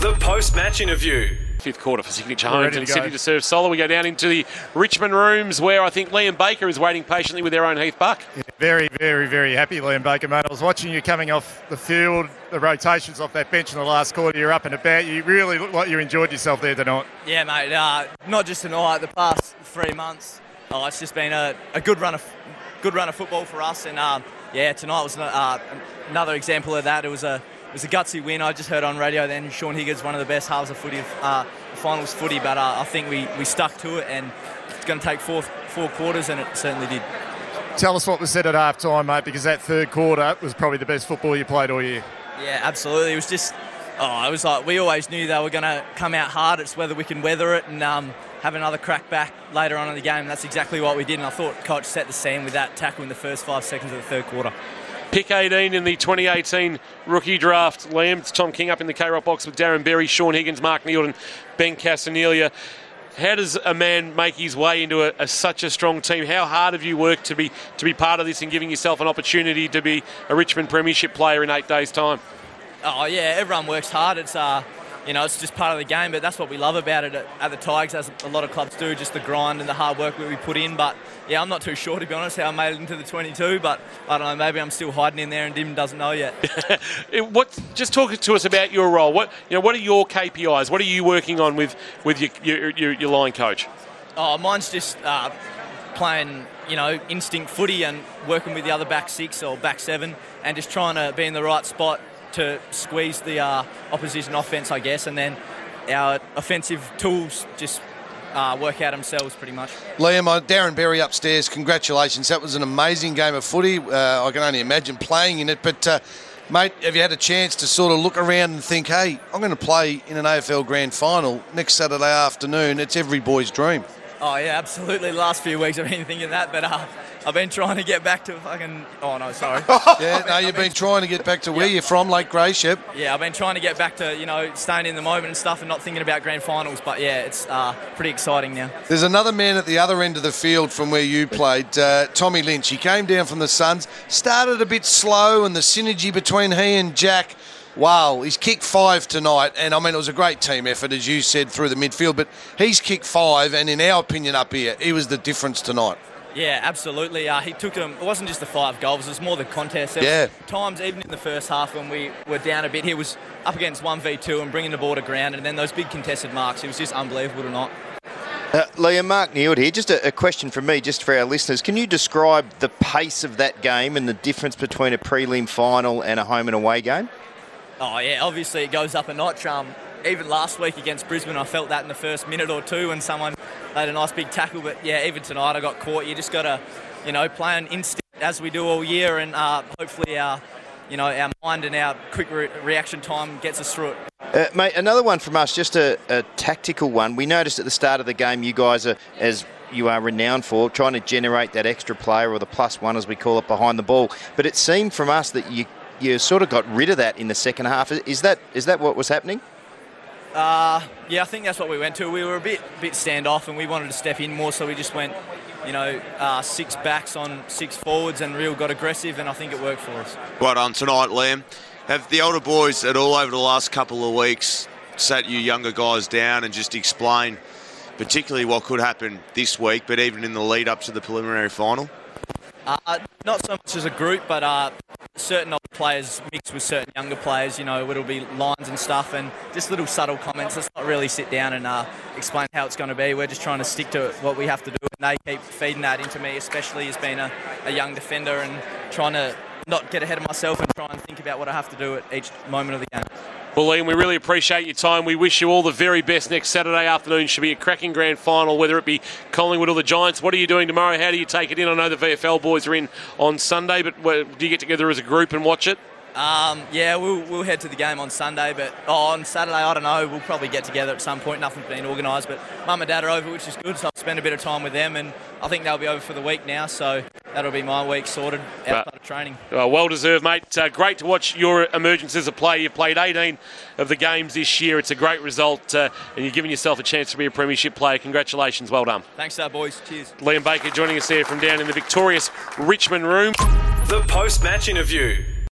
The post-match interview. Fifth quarter for Signature Homes and City to serve Solar. We go down into the Richmond rooms where I think Liam Baker is waiting patiently with their own Heath Buck. Yeah, very, very, very happy, Liam Baker, mate. I was watching you coming off the field, the rotations off that bench in the last quarter. You're up and about. You really look like you enjoyed yourself there tonight. Yeah, mate. Not just tonight. The past 3 months, it's just been a good run of football for us. And tonight was another example of that. It was a gutsy win. I just heard on radio then Shaun Higgins, one of the best halves of footy, finals footy, but I think we stuck to it, and it's going to take four quarters, and it certainly did. Tell us what was said at half time, mate, because that third quarter was probably the best football you played all year. Yeah, absolutely. It was just, it was like we always knew they were going to come out hard. It's whether we can weather it and have another crack back later on in the game. That's exactly what we did, and I thought Coach set the scene with that tackle in the first 5 seconds of the third quarter. Pick 18 in the 2018 rookie draft. Liam, it's Tom King up in the K-Rock box with Darren Berry, Shaun Higgins, Mark Neeld and Ben Castanelia. How does a man make his way into such a strong team? How hard have you worked to be part of this and giving yourself an opportunity to be a Richmond Premiership player in 8 days' time? Oh, yeah, everyone works hard. It's it's just part of the game, but that's what we love about it at the Tigers, as a lot of clubs do, just the grind and the hard work that we put in. But, yeah, I'm not too sure, to be honest, how I made it into the 22, but I don't know, maybe I'm still hiding in there and Dim doesn't know yet. Just talk to us about your role. What are your KPIs? What are you working on with your line coach? Oh, mine's just playing, instinct footy and working with the other back six or back seven and just trying to be in the right spot to squeeze the opposition offence, I guess, and then our offensive tools just work out themselves pretty much. Liam, Darren Berry upstairs, congratulations. That was an amazing game of footy. I can only imagine playing in it, but mate, have you had a chance to sort of look around and think, hey, I'm going to play in an AFL Grand Final next Saturday afternoon? It's every boy's dream. Oh, yeah, absolutely. The last few weeks I've been thinking that, but I've been trying to get back to fucking... Oh, no, sorry. You've been trying to get back to where you're from, Lake Greyshep. Yeah, I've been trying to get back to, staying in the moment and stuff and not thinking about grand finals, but, yeah, it's pretty exciting now. There's another man at the other end of the field from where you played, Tommy Lynch. He came down from the Suns, started a bit slow, and the synergy between he and Jack... Wow, he's kicked 5 tonight, and I mean, it was a great team effort, as you said, through the midfield, but he's kicked 5, and in our opinion up here, he was the difference tonight. Yeah, absolutely. He took them, it wasn't just the 5 goals, it was more the contest. Yeah. Times, even in the first half when we were down a bit, he was up against 1v2 and bringing the ball to ground, and then those big contested marks, it was just unbelievable tonight. Liam, Mark Neeld here. Just a question from me, just for our listeners. Can you describe the pace of that game and the difference between a prelim final and a home and away game? Oh, yeah, obviously it goes up a notch. Even last week against Brisbane, I felt that in the first minute or two when someone made a nice big tackle. But, yeah, even tonight I got caught. You just got to, play an instinct as we do all year, and hopefully our mind and our quick reaction time gets us through it. Mate, another one from us, just a tactical one. We noticed at the start of the game you guys are, as you are renowned for, trying to generate that extra player or the +1, as we call it, behind the ball. But it seemed from us that you sort of got rid of that in the second half. Is that what was happening? Yeah, I think that's what we went to. We were a bit standoff and we wanted to step in more, so we just went, 6 backs on 6 forwards and real got aggressive, and I think it worked for us. Well done tonight, Liam. Have the older boys at all over the last couple of weeks sat you younger guys down and just explain particularly what could happen this week, but even in the lead up to the preliminary final? Not so much as a group, but certain older players mixed with certain younger players, it'll be lines and stuff and just little subtle comments. Let's not really sit down and explain how it's going to be. We're just trying to stick to what we have to do, and they keep feeding that into me, especially as being a young defender, and trying to not get ahead of myself and try and think about what I have to do at each moment of the game. Well, Liam, we really appreciate your time. We wish you all the very best next Saturday afternoon. Should be a cracking grand final, whether it be Collingwood or the Giants. What are you doing tomorrow? How do you take it in? I know the VFL boys are in on Sunday, but do you get together as a group and watch it? Yeah, we'll head to the game on Sunday, but on Saturday, I don't know, we'll probably get together at some point. Nothing's been organised, but Mum and Dad are over, which is good, so I'll spend a bit of time with them, and I think they'll be over for the week now, so that'll be my week sorted outside of training. Well deserved, mate. Great to watch your emergence as a player. You've played 18 of the games this year. It's a great result, and you're giving yourself a chance to be a premiership player. Congratulations, well done. Thanks, boys. Cheers. Liam Baker joining us there from down in the victorious Richmond room. The post-match interview.